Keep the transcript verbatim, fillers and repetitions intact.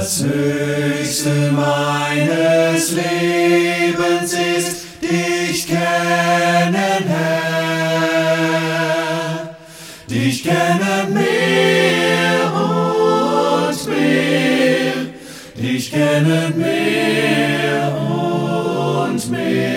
Das Höchste meines Lebens ist, dich kennen, Herr, dich kennen mehr und mehr, dich kennen mehr und mehr.